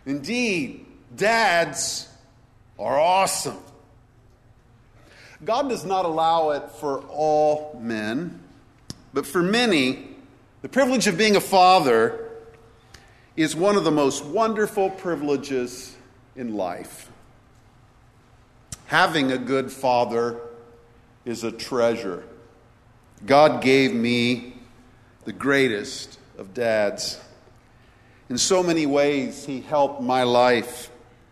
Indeed, dads are awesome. God does not allow it for all men, but for many, the privilege of being a father is one of the most wonderful privileges in life. Having a good father is a treasure. God gave me the greatest of dads. In so many ways, he helped my life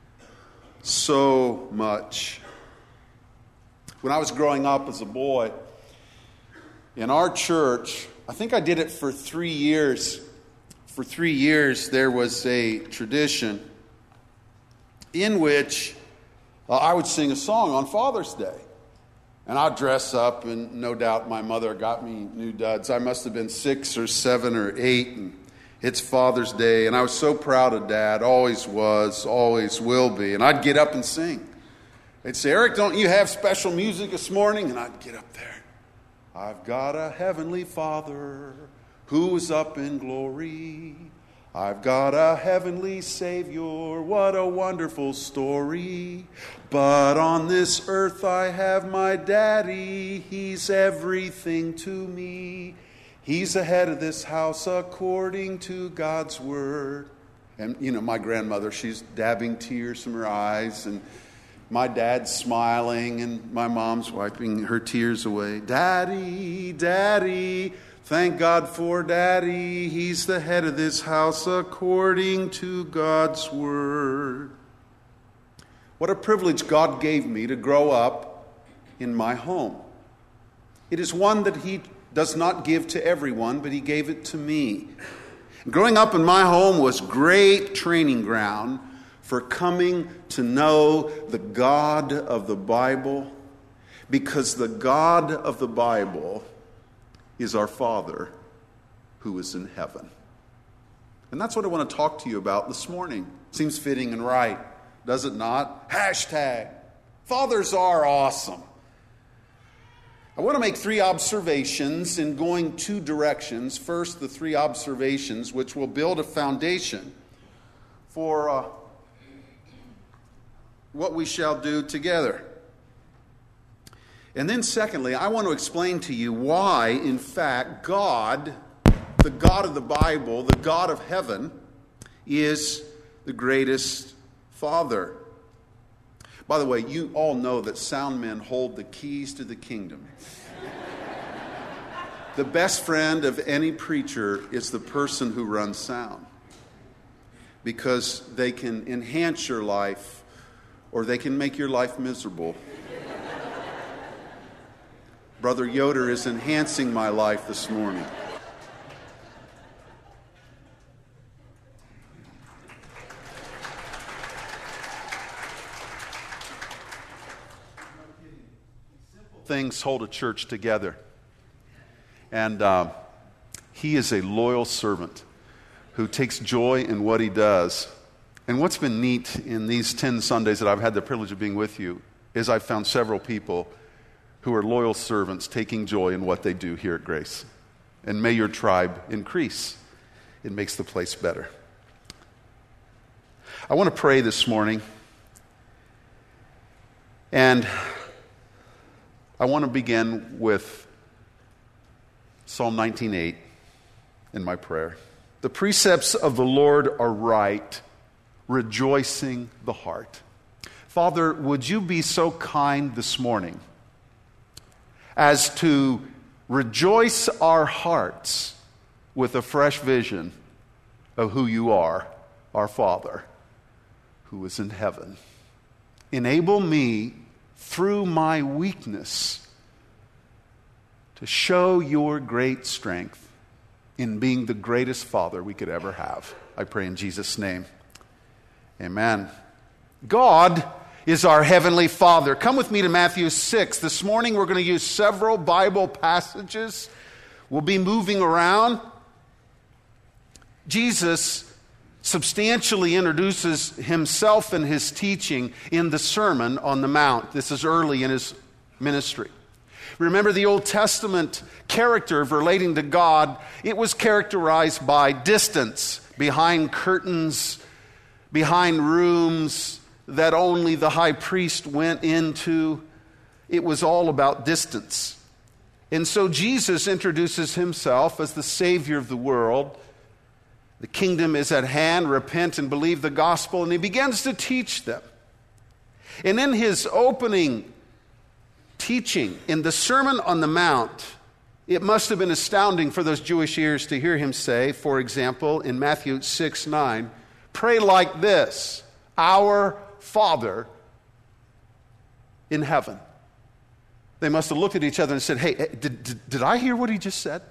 so much. When I was growing up as a boy, in our church, I think I did it for 3 years. For 3 years, there was a tradition in which I would sing a song on Father's Day. And I'd dress up, and no doubt my mother got me new duds. I must have been 6 or 7 or 8, and it's Father's Day. And I was so proud of Dad, always was, always will be. And I'd get up and sing. They'd say, "Eric, don't you have special music this morning?" And I'd get up there. I've got a heavenly Father who is up in glory. I've got a heavenly Savior, what a wonderful story. But on this earth I have my daddy, he's everything to me. He's the head of this house according to God's word. And my grandmother, she's dabbing tears from her eyes, and my dad's smiling, and my mom's wiping her tears away. Daddy, Daddy, thank God for Daddy. He's the head of this house according to God's word. What a privilege God gave me to grow up in my home. It is one that he does not give to everyone, but he gave it to me. Growing up in my home was great training ground for coming to know the God of the Bible, because the God of the Bible is our Father who is in heaven. And that's what I want to talk to you about this morning. Seems fitting and right, does it not? Hashtag, fathers are awesome. I want to make 3 observations in going 2 directions. First, the 3 observations which will build a foundation for what we shall do together. And then secondly, I want to explain to you why, in fact, God, the God of the Bible, the God of heaven, is the greatest Father. By the way, you all know that sound men hold the keys to the kingdom. The best friend of any preacher is the person who runs sound, because they can enhance your life or they can make your life miserable. Brother Yoder is enhancing my life this morning. Things hold a church together. And he is a loyal servant who takes joy in what he does. And what's been neat in these 10 Sundays that I've had the privilege of being with you is I've found several people who are loyal servants taking joy in what they do here at Grace. And may your tribe increase. It makes the place better. I want to pray this morning. And I want to begin with Psalm 19:8 in my prayer. The precepts of the Lord are right, rejoicing the heart. Father, would you be so kind this morning as to rejoice our hearts with a fresh vision of who you are, our Father, who is in heaven. Enable me, through my weakness, to show your great strength in being the greatest Father we could ever have. I pray in Jesus' name. Amen. God is our Heavenly Father. Come with me to Matthew 6. This morning we're going to use several Bible passages. We'll be moving around. Jesus substantially introduces himself and his teaching in the Sermon on the Mount. This is early in his ministry. Remember the Old Testament character of relating to God, it was characterized by distance, behind curtains, behind rooms that only the high priest went into. It was all about distance. And so Jesus introduces himself as the Savior of the world. The kingdom is at hand. Repent and believe the gospel. And he begins to teach them. And in his opening teaching in the Sermon on the Mount, it must have been astounding for those Jewish ears to hear him say, for example, in Matthew 6:9, pray like this, our Father in heaven. They must have looked at each other and said, hey, did I hear what he just said?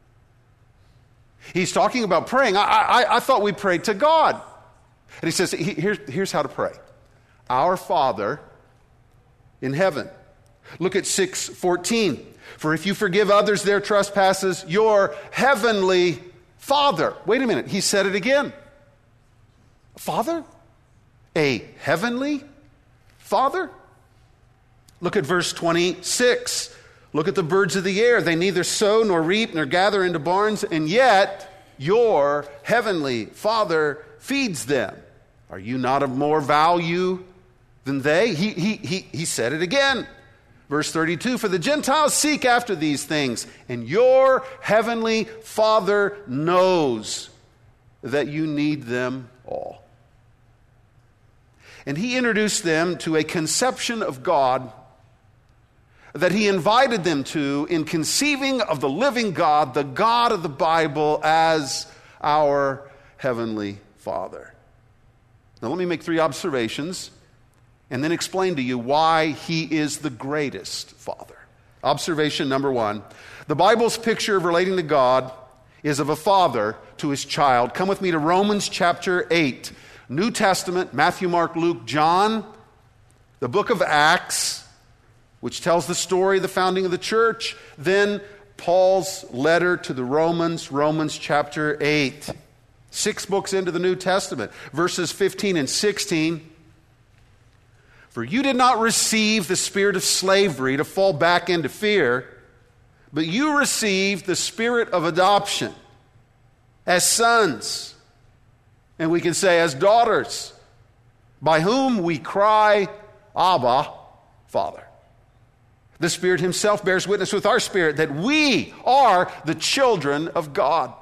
He's talking about praying. I thought we prayed to God. And he says, here's how to pray. Our Father in heaven. Look at 6:14. For if you forgive others their trespasses, your heavenly Father. Wait a minute, he said it again. Father? A heavenly Father? Look at verse 26. Look at the birds of the air. They neither sow nor reap nor gather into barns, and yet your heavenly Father feeds them. Are you not of more value than they? He said it again. Verse 32, for the Gentiles seek after these things, and your heavenly Father knows that you need them all. And he introduced them to a conception of God that he invited them to in conceiving of the living God, the God of the Bible, as our heavenly Father. Now let me make 3 observations and then explain to you why he is the greatest Father. Observation number 1, the Bible's picture of relating to God is of a father to his child. Come with me to Romans chapter 8. New Testament, Matthew, Mark, Luke, John, the book of Acts, which tells the story of the founding of the church. Then Paul's letter to the Romans, Romans chapter 8. 6 books into the New Testament, verses 15 and 16. For you did not receive the spirit of slavery to fall back into fear, but you received the spirit of adoption as sons, and we can say as daughters, by whom we cry, Abba, Father. The Spirit himself bears witness with our spirit that we are the children of God.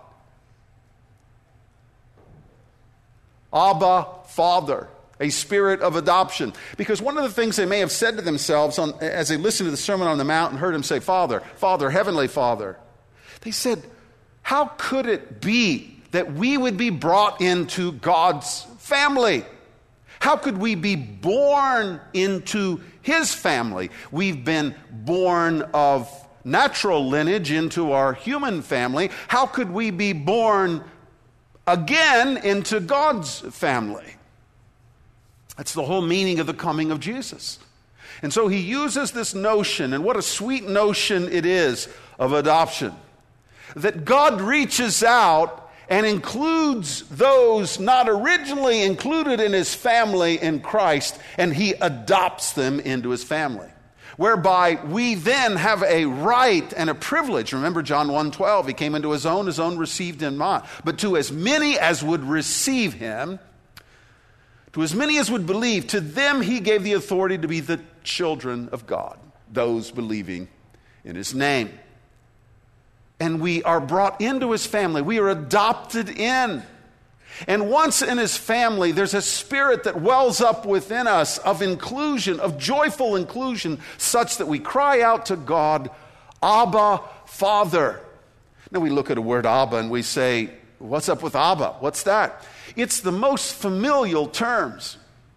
Abba, Father, a spirit of adoption. Because one of the things they may have said to themselves as they listened to the Sermon on the Mount and heard him say, Father, Father, Heavenly Father, they said, how could it be that we would be brought into God's family? How could we be born into his family? We've been born of natural lineage into our human family. How could we be born again into God's family? That's the whole meaning of the coming of Jesus. And so he uses this notion, and what a sweet notion it is, of adoption. That God reaches out and includes those not originally included in his family in Christ, and he adopts them into his family. Whereby we then have a right and a privilege. Remember John 1:12, he came into his own received him not. But to as many as would receive him, to as many as would believe, to them he gave the authority to be the children of God, those believing in his name. And we are brought into his family. We are adopted in. And once in his family, there's a spirit that wells up within us of inclusion, of joyful inclusion, such that we cry out to God, Abba, Father. Now we look at a word Abba and we say, what's up with Abba? What's that? It's the most familial terms.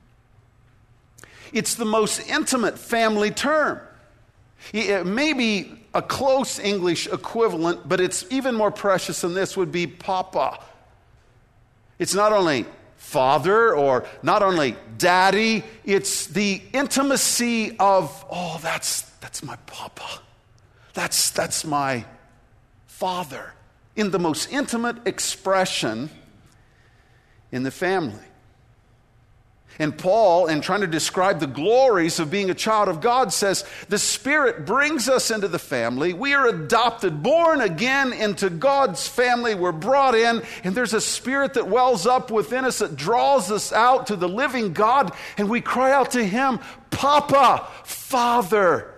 It's the most intimate family term. It may be a close English equivalent, but it's even more precious than this would be Papa. It's not only father or not only daddy, it's the intimacy of, oh, that's my Papa. That's my father. In the most intimate expression in the family. And Paul, in trying to describe the glories of being a child of God, says, the Spirit brings us into the family. We are adopted, born again into God's family. We're brought in, and there's a Spirit that wells up within us that draws us out to the living God, and we cry out to Him, Papa, Father.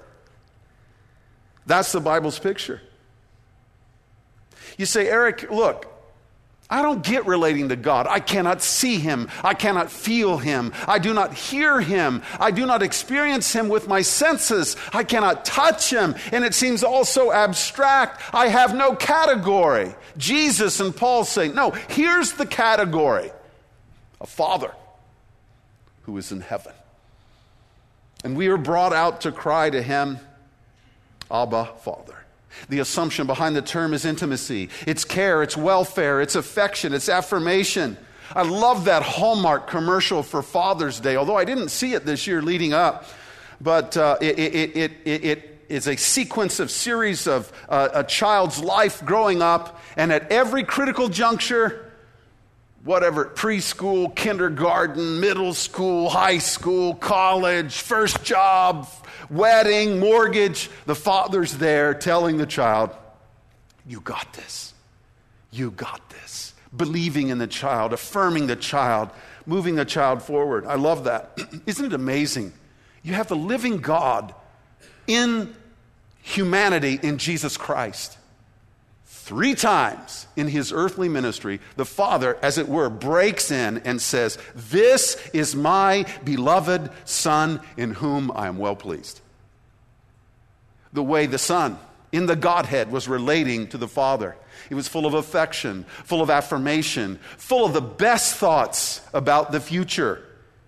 That's the Bible's picture. You say, Eric, look, I don't get relating to God. I cannot see Him. I cannot feel Him. I do not hear Him. I do not experience Him with my senses. I cannot touch Him. And it seems all so abstract. I have no category. Jesus and Paul say, no, here's the category. A Father who is in heaven. And we are brought out to cry to Him, Abba, Father. The assumption behind the term is intimacy. It's care, it's welfare, it's affection, it's affirmation. I love that Hallmark commercial for Father's Day, although I didn't see it this year leading up. But it is a series of a child's life growing up, and at every critical juncture, whatever, preschool, kindergarten, middle school, high school, college, first job, wedding, mortgage, the father's there telling the child, you got this. You got this. Believing in the child, affirming the child, moving the child forward. I love that. Isn't it amazing? You have the living God in humanity in Jesus Christ. 3 times in His earthly ministry, the Father, as it were, breaks in and says, this is my beloved Son in whom I am well pleased. The way the Son in the Godhead was relating to the Father. It was full of affection, full of affirmation, full of the best thoughts about the future.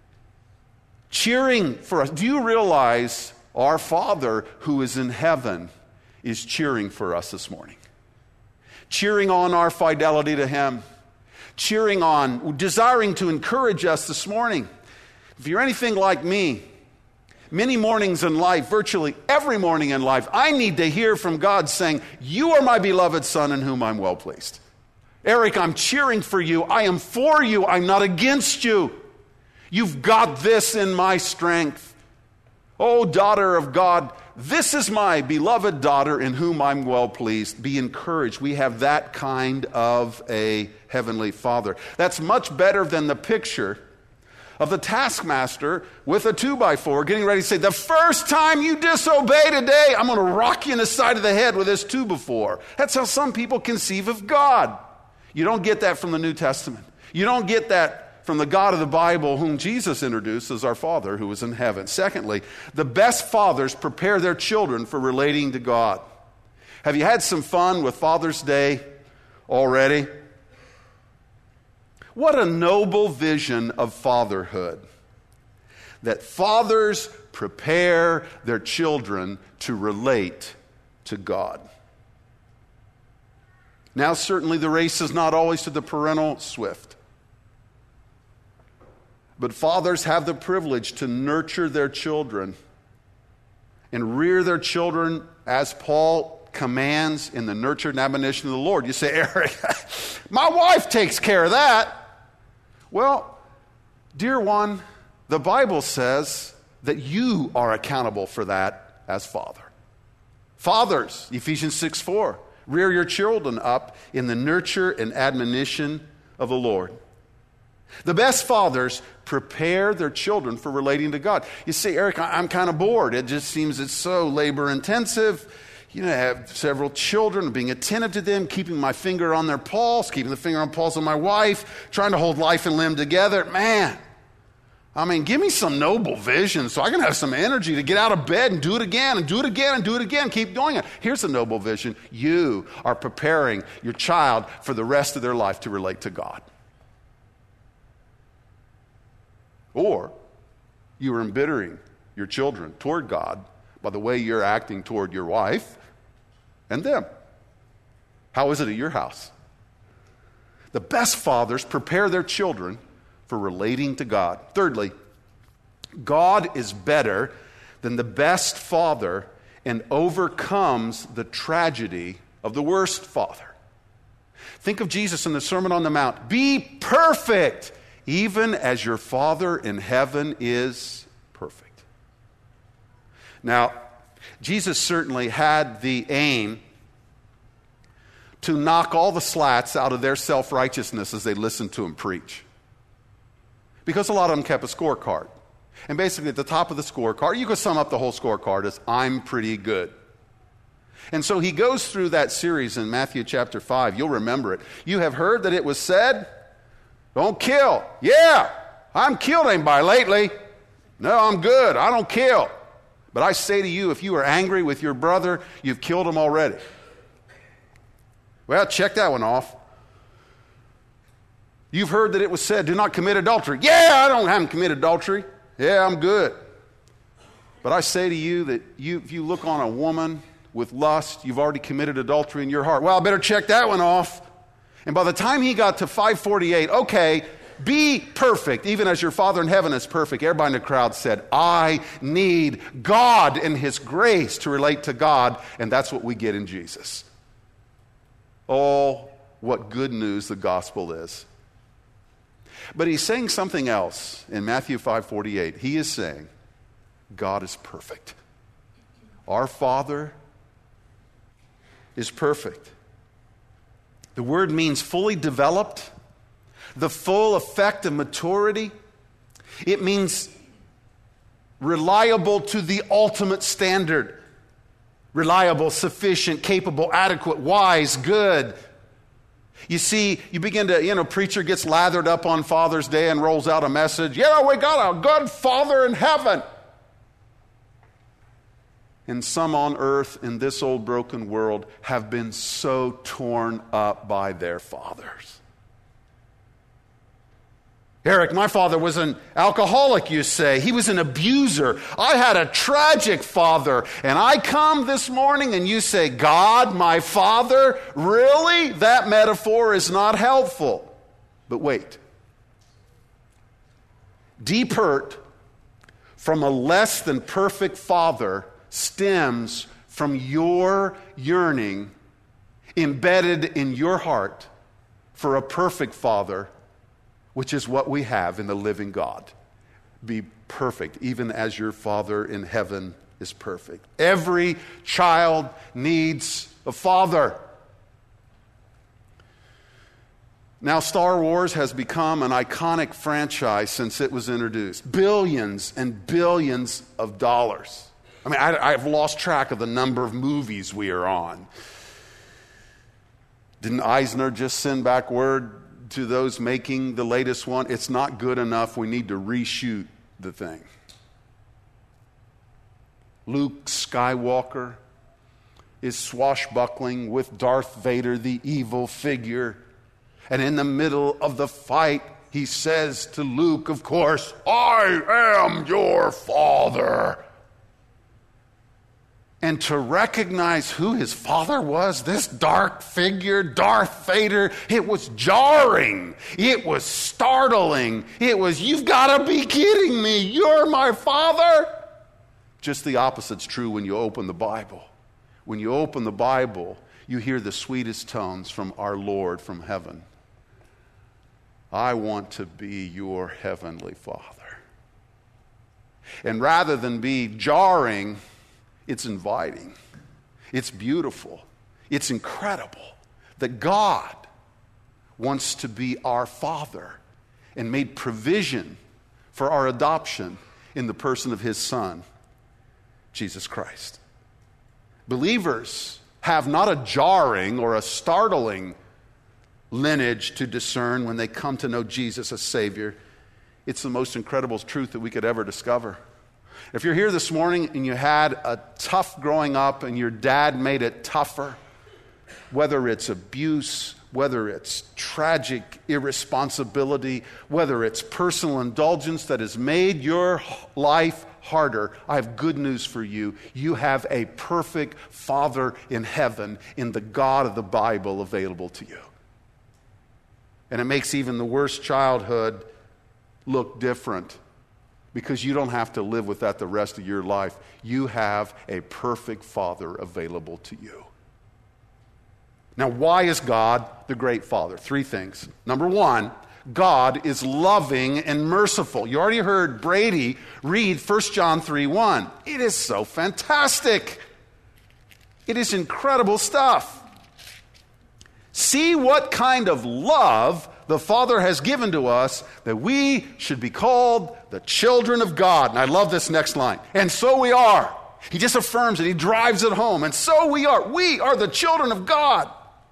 Cheering for us. Do you realize our Father who is in heaven is cheering for us this morning? Cheering on our fidelity to Him, cheering on, desiring to encourage us this morning. If you're anything like me, many mornings in life, virtually every morning in life, I need to hear from God saying, you are my beloved Son in whom I'm well pleased. Eric, I'm cheering for you. I am for you. I'm not against you. You've got this in my strength. Oh, daughter of God, this is my beloved daughter in whom I'm well pleased. Be encouraged. We have that kind of a heavenly Father. That's much better than the picture of the taskmaster with a 2x4 getting ready to say, the first time you disobey today, I'm going to rock you in the side of the head with this 2x4. That's how some people conceive of God. You don't get that from the New Testament. You don't get that from the God of the Bible, whom Jesus introduced as our Father who is in heaven. Secondly, the best fathers prepare their children for relating to God. Have you had some fun with Father's Day already? What a noble vision of fatherhood. That fathers prepare their children to relate to God. Now, certainly the race is not always to the parental swift. But fathers have the privilege to nurture their children and rear their children as Paul commands in the nurture and admonition of the Lord. You say, Eric, my wife takes care of that. Well, dear one, the Bible says that you are accountable for that as father. Fathers, Ephesians 6:4, rear your children up in the nurture and admonition of the Lord. The best fathers prepare their children for relating to God. You say, Eric, I'm kind of bored. It just seems it's so labor intensive. You know, I have several children, being attentive to them, keeping my finger on their pulse, keeping the finger on the pulse of my wife, trying to hold life and limb together. Man, I mean, give me some noble vision so I can have some energy to get out of bed and do it again and do it again and do it again. Keep doing it. Here's a noble vision. You are preparing your child for the rest of their life to relate to God. Or you are embittering your children toward God by the way you're acting toward your wife and them. How is it at your house? The best fathers prepare their children for relating to God. Thirdly, God is better than the best father and overcomes the tragedy of the worst father. Think of Jesus in the Sermon on the Mount. Be perfect, even as your Father in heaven is perfect. Now, Jesus certainly had the aim to knock all the slats out of their self-righteousness as they listened to him preach. Because a lot of them kept a scorecard. And basically at the top of the scorecard, you could sum up the whole scorecard as, I'm pretty good. And so he goes through that series in Matthew chapter 5. You'll remember it. You have heard that it was said, don't kill. Yeah, I haven't killed anybody lately. No, I'm good. I don't kill. But I say to you, if you are angry with your brother, you've killed him already. Well, check that one off. You've heard that it was said, do not commit adultery. Yeah, I haven't committed adultery. Yeah, I'm good. But I say to you that if you look on a woman with lust, you've already committed adultery in your heart. Well, I better check that one off. And by the time he got to 548, okay, be perfect, even as your Father in heaven is perfect. Everybody in the crowd said, I need God and his grace to relate to God, and that's what we get in Jesus. Oh, what good news the gospel is. But he's saying something else in Matthew 5:48. He is saying, God is perfect. Our Father is perfect. The word means fully developed, the full effect of maturity. It means reliable to the ultimate standard. Reliable, sufficient, capable, adequate, wise, good. You see, you begin to, preacher gets lathered up on Father's Day and rolls out a message. Yeah, we got a good Father in heaven. And some on earth in this old broken world have been so torn up by their fathers. Eric, my father was an alcoholic, you say. He was an abuser. I had a tragic father. And I come this morning and you say, God, my father? Really? That metaphor is not helpful. But wait. Deep hurt from a less than perfect father stems from your yearning embedded in your heart for a perfect father, which is what we have in the living God. Be perfect, even as your Father in heaven is perfect. Every child needs a father. Now, Star Wars has become an iconic franchise since it was introduced. Billions and billions of dollars. I mean, I've lost track of the number of movies we are on. Didn't Eisner just send back word to those making the latest one? It's not good enough. We need to reshoot the thing. Luke Skywalker is swashbuckling with Darth Vader, the evil figure. And in the middle of the fight, he says to Luke, of course, I am your father. And to recognize who his father was, this dark figure, Darth Vader, it was jarring. It was startling. It was, you've got to be kidding me. You're my father. Just the opposite's true when you open the Bible. When you open the Bible, you hear the sweetest tones from our Lord from heaven. I want to be your heavenly Father. And rather than be jarring, it's inviting. It's beautiful. It's incredible that God wants to be our Father and made provision for our adoption in the person of his Son, Jesus Christ. Believers have not a jarring or a startling lineage to discern when they come to know Jesus as Savior. It's the most incredible truth that we could ever discover. If you're here this morning and you had a tough growing up and your dad made it tougher, whether it's abuse, whether it's tragic irresponsibility, whether it's personal indulgence that has made your life harder, I have good news for you. You have a perfect Father in heaven in the God of the Bible available to you. And it makes even the worst childhood look different, because you don't have to live with that the rest of your life. You have a perfect Father available to you. Now, why is God the great Father? 3 things. Number 1, God is loving and merciful. You already heard Brady read 1 John 3:1. It is so fantastic. It is incredible stuff. See what kind of love the Father has given to us that we should be called the children of God. And I love this next line. And so we are. He just affirms it. He drives it home. And so we are. We are the children of God.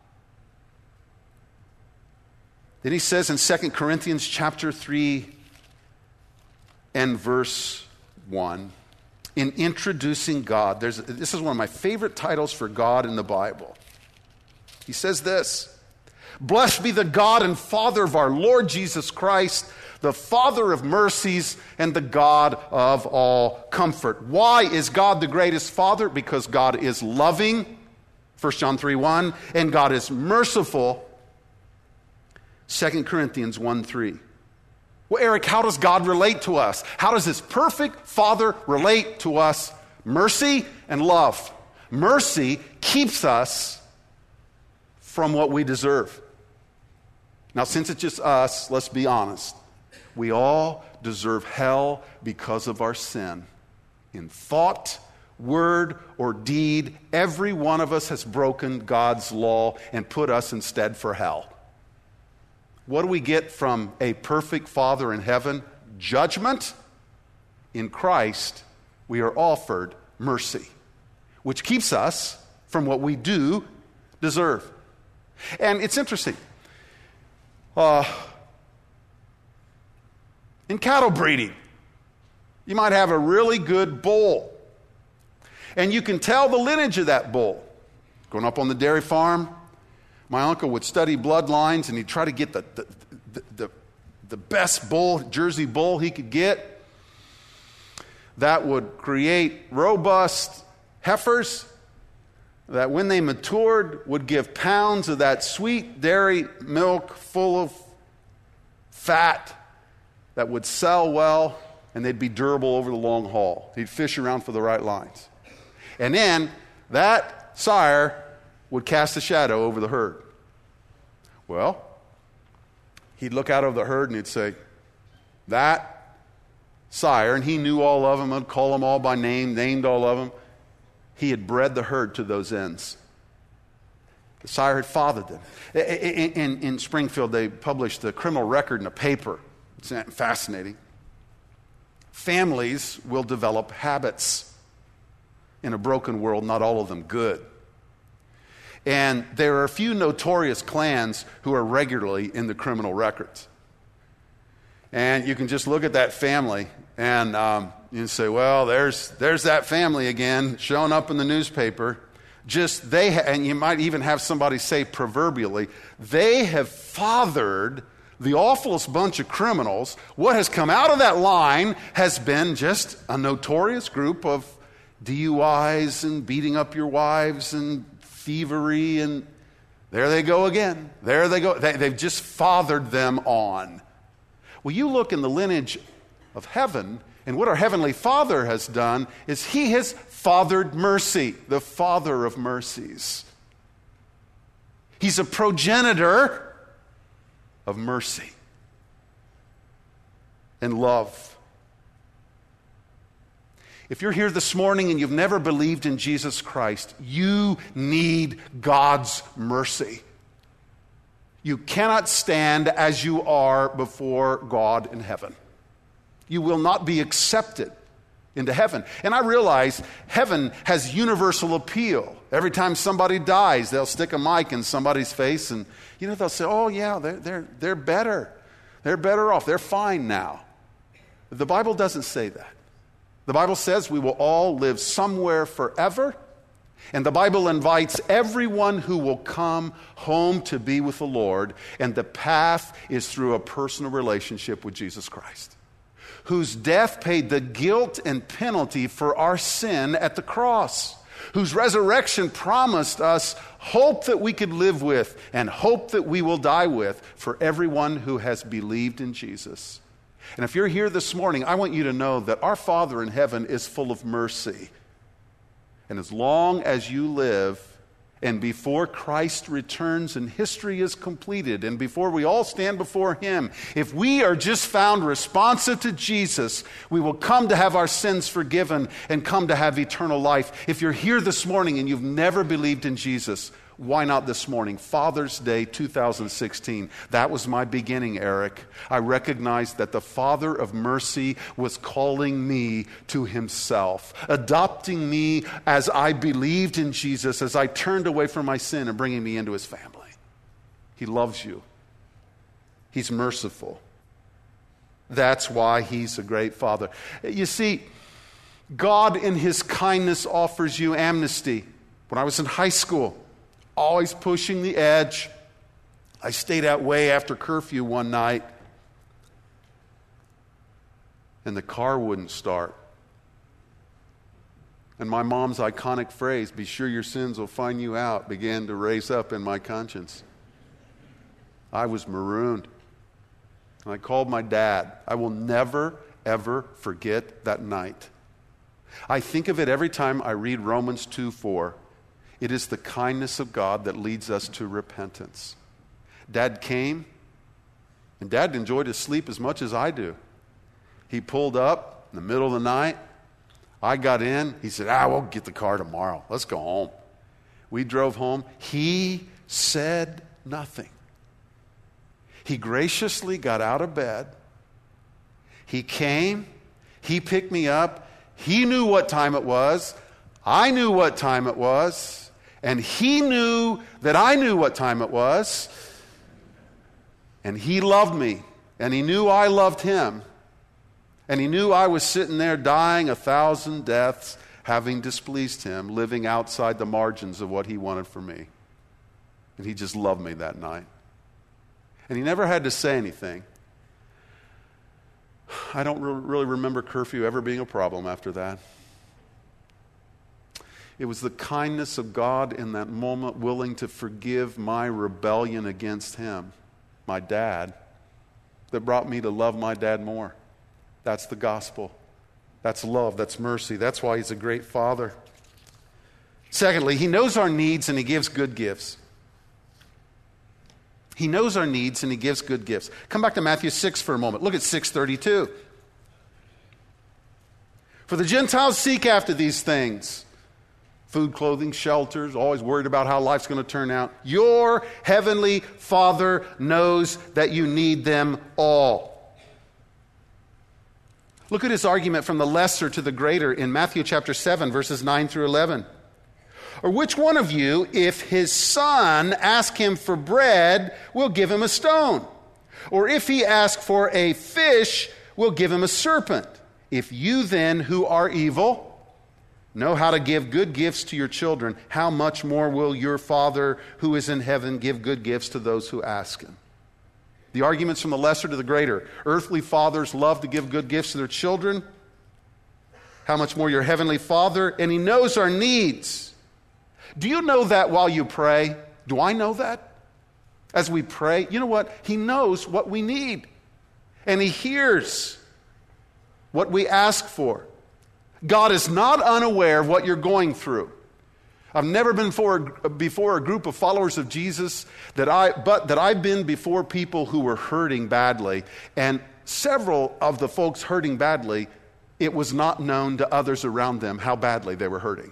Then he says in 2 Corinthians chapter 3 and verse 1, in introducing God, this is one of my favorite titles for God in the Bible. He says this, blessed be the God and Father of our Lord Jesus Christ, the Father of mercies and the God of all comfort. Why is God the greatest Father? Because God is loving, 1 John 3:1, and God is merciful, 2 Corinthians 1:3. Well, Eric, how does God relate to us? How does this perfect Father relate to us? Mercy and love. Mercy keeps us from what we deserve. Now, since it's just us, let's be honest. We all deserve hell because of our sin. In thought, word, or deed, every one of us has broken God's law and put us instead for hell. What do we get from a perfect Father in heaven? Judgment. In Christ, we are offered mercy, which keeps us from what we do deserve. And it's interesting. In cattle breeding, you might have a really good bull. And you can tell the lineage of that bull. Going up on the dairy farm, my uncle would study bloodlines, and he'd try to get the best bull, Jersey bull he could get. That would create robust heifers that when they matured would give pounds of that sweet dairy milk full of fat that would sell well, and they'd be durable over the long haul. He'd fish around for the right lines. And then that sire would cast a shadow over the herd. Well, he'd look out of the herd and he'd say, that sire, and he knew all of them, I'd call them all by name, named all of them. He had bred the herd to those ends. The sire had fathered them. In Springfield, they published the criminal record in a paper. It's fascinating. Families will develop habits in a broken world, not all of them good. And there are a few notorious clans who are regularly in the criminal records. And you can just look at that family and you say, well, there's that family again showing up in the newspaper. And you might even have somebody say proverbially, they have fathered the awfulest bunch of criminals. What has come out of that line has been just a notorious group of DUIs and beating up your wives and thievery, and there they go again. There they go. They've just fathered them on. Well, you look in the lineage of heaven, and what our Heavenly Father has done is He has fathered mercy, the Father of mercies. He's a progenitor of mercy and love. If you're here this morning and you've never believed in Jesus Christ, you need God's mercy. You cannot stand as you are before God in heaven. You will not be accepted into heaven. And I realize heaven has universal appeal. Every time somebody dies, they'll stick a mic in somebody's face and they'll say, oh yeah, they're better. They're better off. They're fine now. The Bible doesn't say that. The Bible says we will all live somewhere forever, and the Bible invites everyone who will come home to be with the Lord, and the path is through a personal relationship with Jesus Christ, whose death paid the guilt and penalty for our sin at the cross, whose resurrection promised us hope that we could live with and hope that we will die with for everyone who has believed in Jesus. And if you're here this morning, I want you to know that our Father in heaven is full of mercy. And as long as you live And before Christ returns and history is completed, and before we all stand before Him, if we are just found responsive to Jesus, we will come to have our sins forgiven and come to have eternal life. If you're here this morning and you've never believed in Jesus, why not this morning? Father's Day 2016. That was my beginning, Eric. I recognized that the Father of mercy was calling me to Himself, adopting me as I believed in Jesus, as I turned away from my sin and bringing me into His family. He loves you. He's merciful. That's why He's a great Father. You see, God in His kindness offers you amnesty. When I was in high school, always pushing the edge, I stayed out way after curfew one night, and the car wouldn't start. And my mom's iconic phrase, "Be sure your sins will find you out," began to raise up in my conscience. I was marooned. And I called my dad. I will never, ever forget that night. I think of it every time I read Romans 2:4. It is the kindness of God that leads us to repentance. Dad came, and Dad enjoyed his sleep as much as I do. He pulled up in the middle of the night. I got in. He said, we'll get the car tomorrow. Let's go home. We drove home. He said nothing. He graciously got out of bed. He came. He picked me up. He knew what time it was. I knew what time it was. And He knew that I knew what time it was. And He loved me. And He knew I loved Him. And He knew I was sitting there dying 1,000 deaths, having displeased Him, living outside the margins of what He wanted for me. And He just loved me that night. And He never had to say anything. I don't really remember curfew ever being a problem after that. It was the kindness of God in that moment, willing to forgive my rebellion against Him, my dad, that brought me to love my dad more. That's the gospel. That's love. That's mercy. That's why He's a great Father. Secondly, He knows our needs and He gives good gifts. He knows our needs and He gives good gifts. Come back to Matthew 6 for a moment. Look at 6:32. For the Gentiles seek after these things. Food, clothing, shelters, always worried about how life's going to turn out. Your heavenly Father knows that you need them all. Look at His argument from the lesser to the greater in Matthew chapter 7, verses 9 through 11. Or which one of you, if his son asks him for bread, will give him a stone? Or if he asks for a fish, will give him a serpent? If you then, who are evil, know how to give good gifts to your children, how much more will your Father who is in heaven give good gifts to those who ask Him? The arguments from the lesser to the greater. Earthly fathers love to give good gifts to their children. How much more your heavenly Father? And He knows our needs. Do you know that while you pray? Do I know that? As we pray, you know what? He knows what we need. And He hears what we ask for. God is not unaware of what you're going through. I've never been before a group of followers of Jesus that I've been before people who were hurting badly. And several of the folks hurting badly, it was not known to others around them how badly they were hurting.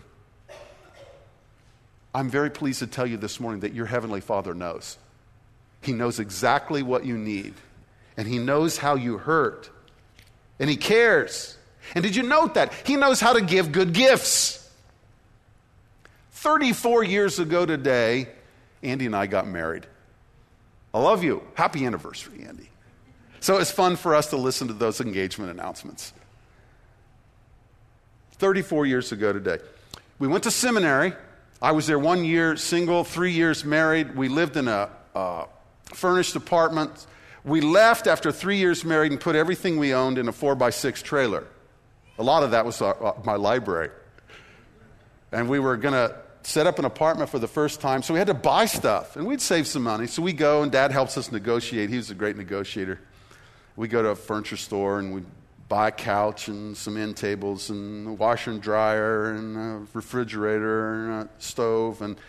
I'm very pleased to tell you this morning that your Heavenly Father knows. He knows exactly what you need. And He knows how you hurt. And He cares. And did you note that? He knows how to give good gifts. 34 years ago today, Andy and I got married. I love you. Happy anniversary, Andy. So it's fun for us to listen to those engagement announcements. 34 years ago today. We went to seminary. I was there 1 year single, 3 years married. We lived in a furnished apartment. We left after 3 years married and put everything we owned in a 4x6 trailer. A lot of that was my library. And we were going to set up an apartment for the first time, so we had to buy stuff. And we'd save some money. So we go, and Dad helps us negotiate. He was a great negotiator. We go to a furniture store, and we buy a couch and some end tables and a washer and dryer and a refrigerator and a stove. And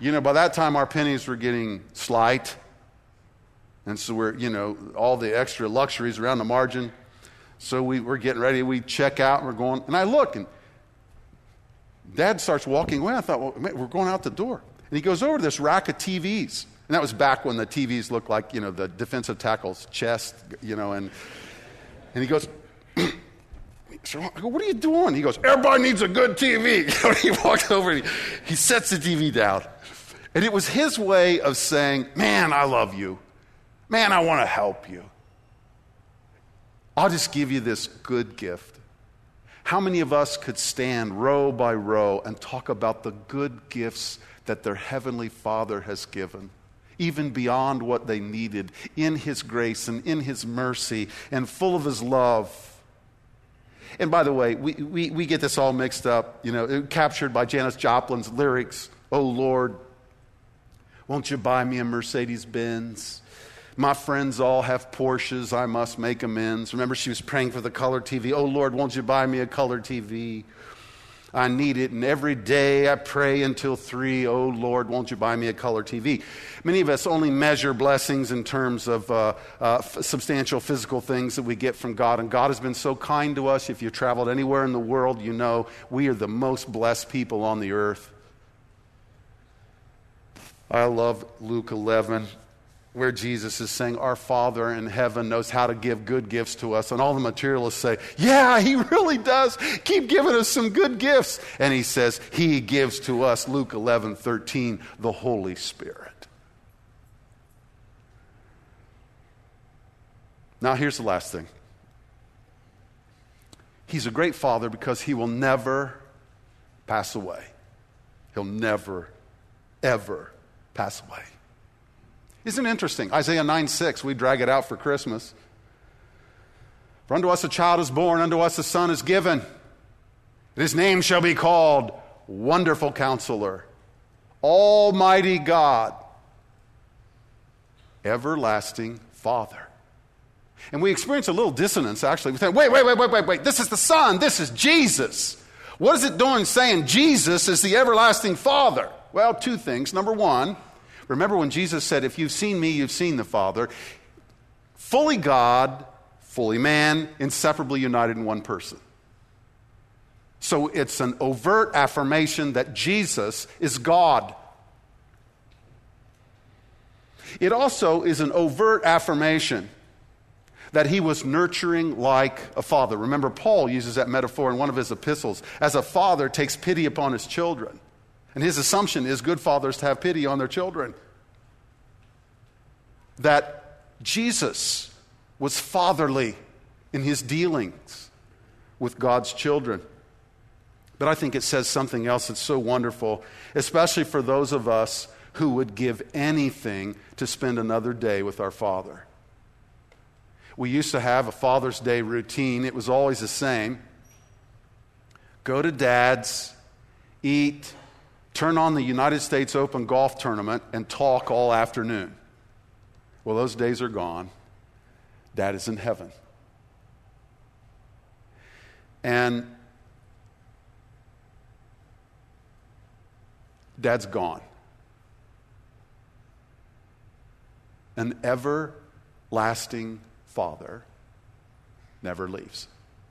By that time our pennies were getting slight. And so we're, all the extra luxuries around the margin. So we're getting ready. We check out and we're going. And I look and Dad starts walking away. I thought, well, we're going out the door. And he goes over to this rack of TVs. And that was back when the TVs looked like, the defensive tackle's chest, and he goes, so I go, what are you doing? He goes, everybody needs a good TV. He walks over and he sets the TV down. And it was his way of saying, man, I love you. Man, I want to help you. I'll just give you this good gift. How many of us could stand row by row and talk about the good gifts that their Heavenly Father has given, even beyond what they needed, in His grace and in His mercy and full of His love? And by the way, we get this all mixed up, captured by Janis Joplin's lyrics. Oh Lord, won't you buy me a Mercedes-Benz? My friends all have Porsches, I must make amends. Remember, she was praying for the color TV. Oh, Lord, won't you buy me a color TV? I need it, and every day I pray until 3. Oh, Lord, won't you buy me a color TV? Many of us only measure blessings in terms of substantial physical things that we get from God, and God has been so kind to us. If you've traveled anywhere in the world, we are the most blessed people on the earth. I love Luke 11. Where Jesus is saying, our Father in heaven knows how to give good gifts to us. And all the materialists say, yeah, He really does. Keep giving us some good gifts. And He says, He gives to us, Luke 11:13, the Holy Spirit. Now here's the last thing. He's a great Father because He will never pass away. He'll never, ever pass away. Isn't it interesting? Isaiah 9:6, we drag it out for Christmas. For unto us a child is born, unto us a son is given. And His name shall be called Wonderful Counselor, Almighty God, Everlasting Father. And we experience a little dissonance, actually. We think, wait. This is the Son. This is Jesus. What is it doing saying Jesus is the everlasting Father? Well, two things. Number one, remember when Jesus said, if you've seen me, you've seen the Father. Fully God, fully man, inseparably united in one person. So it's an overt affirmation that Jesus is God. It also is an overt affirmation that He was nurturing like a father. Remember, Paul uses that metaphor in one of his epistles, as a father takes pity upon his children. And his assumption is good fathers to have pity on their children. That Jesus was fatherly in His dealings with God's children. But I think it says something else that's so wonderful, especially for those of us who would give anything to spend another day with our Father. We used to have a Father's Day routine. It was always the same. Go to Dad's, eat, turn on the United States Open golf tournament, and talk all afternoon. Well, those days are gone. Dad is in heaven. And Dad's gone. An everlasting Father never leaves.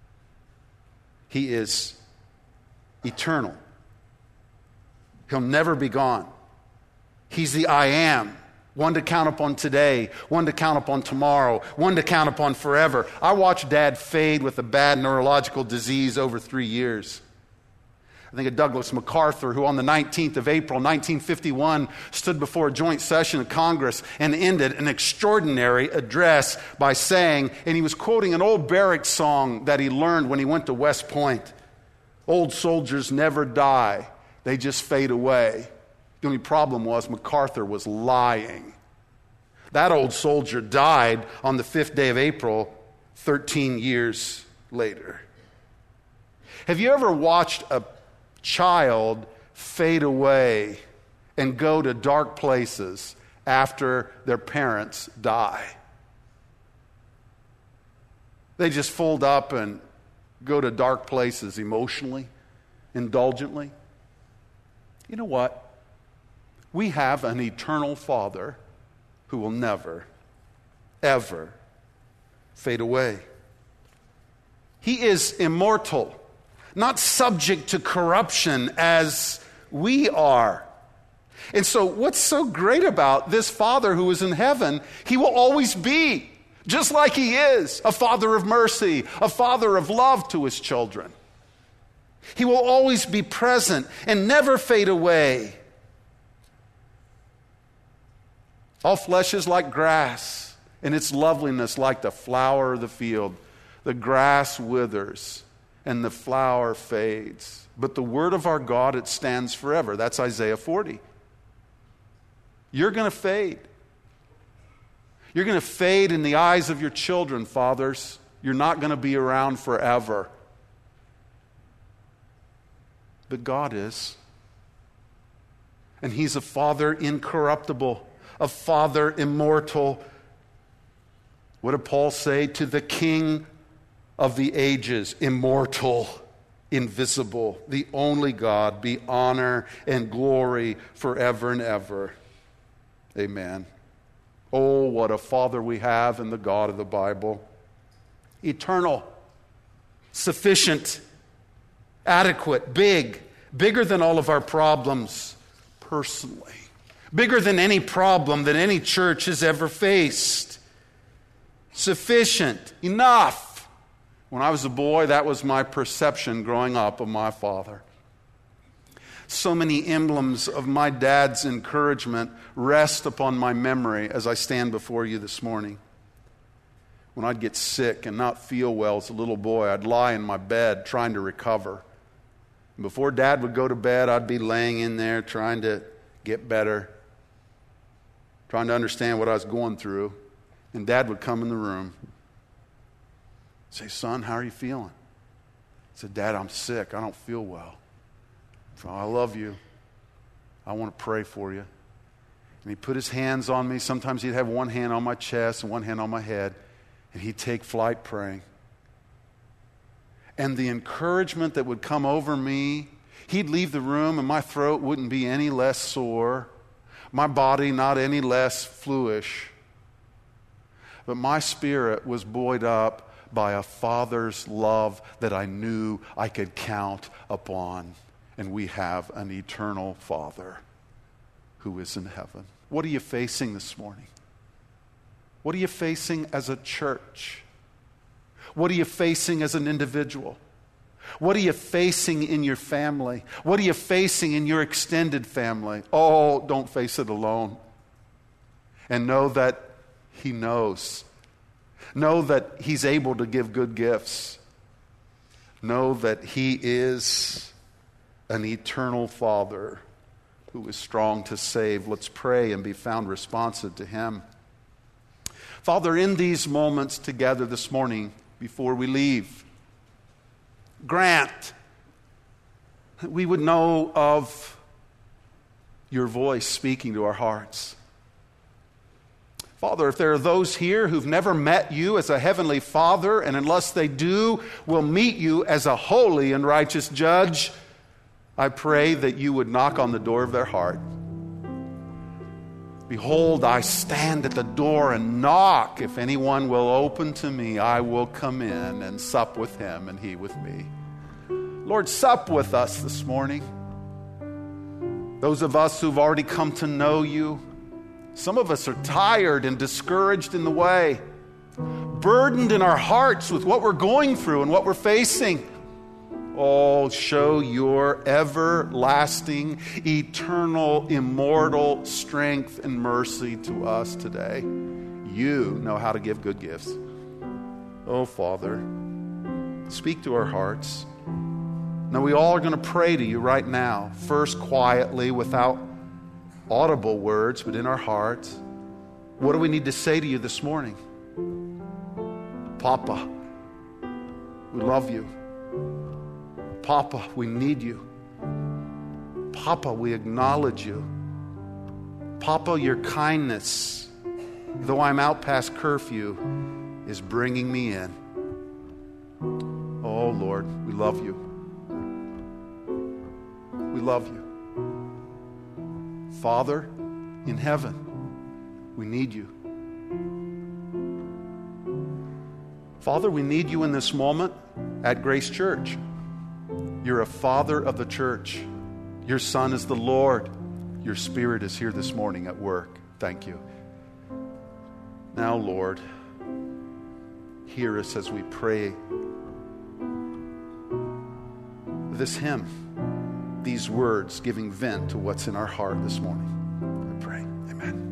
He is eternal. He'll never be gone. He's the I am, one to count upon today, one to count upon tomorrow, one to count upon forever. I watched Dad fade with a bad neurological disease over 3 years. I think of Douglas MacArthur, who on the 19th of April, 1951, stood before a joint session of Congress and ended an extraordinary address by saying, and he was quoting an old barrack song that he learned when he went to West Point, "Old soldiers never die, they just fade away." The only problem was MacArthur was lying. That old soldier died on the 5th day of April, 13 years later. Have you ever watched a child fade away and go to dark places after their parents die? They just fold up and go to dark places emotionally, indulgently. You know what? We have an eternal Father who will never, ever fade away. He is immortal, not subject to corruption as we are. And so what's so great about this Father who is in heaven, he will always be, just like he is, a Father of mercy, a Father of love to his children. He will always be present and never fade away. All flesh is like grass, and its loveliness like the flower of the field. The grass withers, and the flower fades. But the word of our God, it stands forever. That's Isaiah 40. You're going to fade. You're going to fade in the eyes of your children, fathers. You're not going to be around forever. But God is. And he's a Father incorruptible, a Father immortal. What did Paul say? To the King of the ages, immortal, invisible, the only God, be honor and glory forever and ever. Amen. Oh, what a Father we have in the God of the Bible. Eternal, sufficient, adequate, bigger than all of our problems personally, bigger than any problem that any church has ever faced. Sufficient, enough. When I was a boy, that was my perception growing up of my father. So many emblems of my dad's encouragement rest upon my memory as I stand before you this morning. When I'd get sick and not feel well as a little boy, I'd lie in my bed trying to recover. And before Dad would go to bed, I'd be laying in there trying to get better, trying to understand what I was going through. And Dad would come in the room, say, "Son, how are you feeling?" I said, "Dad, I'm sick. I don't feel well." So, "I love you. I want to pray for you." And he'd put his hands on me. Sometimes he'd have one hand on my chest and one hand on my head. And he'd take flight praying. And the encouragement that would come over me, he'd leave the room and my throat wouldn't be any less sore. My body not any less fluish. But my spirit was buoyed up by a Father's love that I knew I could count upon. And we have an eternal Father who is in heaven. What are you facing this morning? What are you facing as a church? What are you facing as an individual? What are you facing in your family? What are you facing in your extended family? Oh, don't face it alone. And know that He knows. Know that He's able to give good gifts. Know that He is an eternal Father who is strong to save. Let's pray and be found responsive to Him. Father, in these moments together this morning, before we leave, grant that we would know of your voice speaking to our hearts. Father, if there are those here who've never met you as a heavenly Father, and unless they do, will meet you as a holy and righteous judge, I pray that you would knock on the door of their heart. Behold, I stand at the door and knock. If anyone will open to me, I will come in and sup with him and he with me. Lord, sup with us this morning. Those of us who've already come to know you, some of us are tired and discouraged in the way, burdened in our hearts with what we're going through and what we're facing. Oh, show your everlasting, eternal, immortal strength and mercy to us today. You know how to give good gifts. Oh, Father, speak to our hearts. Now, we all are going to pray to you right now. First, quietly, without audible words, but in our hearts. What do we need to say to you this morning? Papa, we love you. Papa, we need you. Papa, we acknowledge you. Papa, your kindness, though I'm out past curfew, is bringing me in. Oh, Lord, we love you. We love you. Father in heaven, we need you. Father, we need you in this moment at Grace Church. You're a father of the church. Your Son is the Lord. Your Spirit is here this morning at work. Thank you. Now, Lord, hear us as we pray this hymn, these words giving vent to what's in our heart this morning. I pray. Amen.